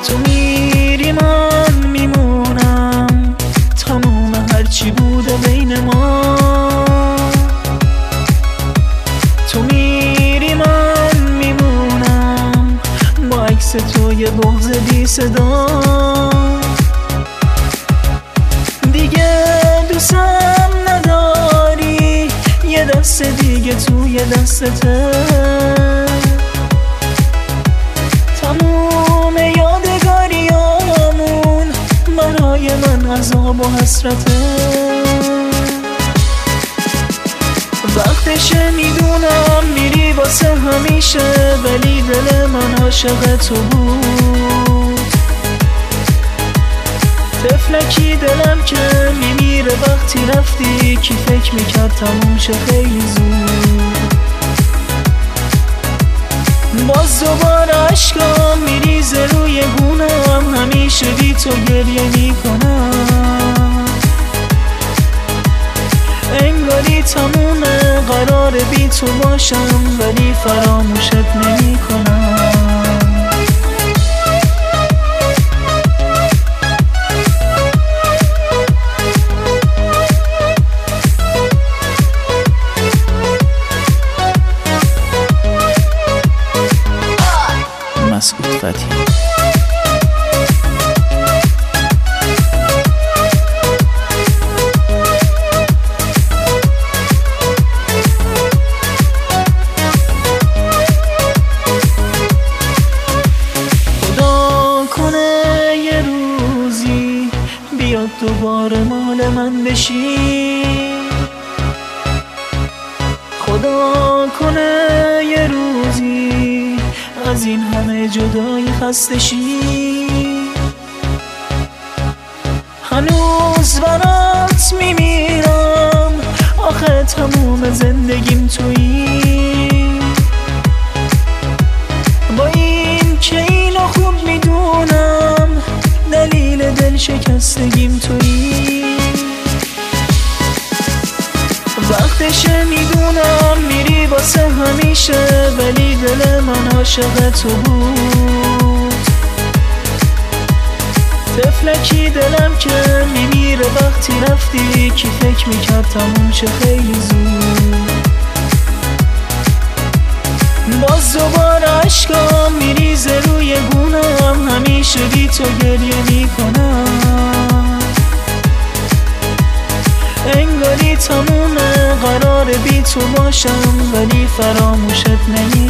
تو میری من میمونم، تموم هرچی بوده بین ما. تو میری من میمونم، با عکس تو یه بغض بی صدا. دیگه دوستم نداری، یه دست دیگه توی دستته. تموم یادگاریامون برای من عذاب و حسرته. وقتشه میدونم میری واسه همیشه، ولی دل من عاشق تو بود. طفلکی دلم که میمیره وقتی رفتی، کی فکر میکرد تموم شه خیلی زود. باز دوباره عشقام میریزه روی گونم، همیشه بی تو گریه میکنم. انگاری تمومه قراره بی تو باشم، ولی فراموشت نمیکنم. مسعود فتحی. خدا کنه یه روزی بیاد دوباره مال من بشی. خدا کنه یه روزی از این همه جدایی خسته شی. هنوز برات میمیرم، آخه تموم زندگیم تویی. با این که اینو خوب میدونم، دلیل دل شکستگیم تویی. وقتشه میدونم میری واسه همیشه، ولی دل من عاشق تو بود. طفلکی دلم که میمیره وقتی رفتی، کی فکر میکرد تموم شه خیلی زود. باز دوباره عشقام میریزه روی گونم، همیشه بی تو گریه میکنم. انگاری تمومه قراره بی تو باشم، ولی فراموشت نمی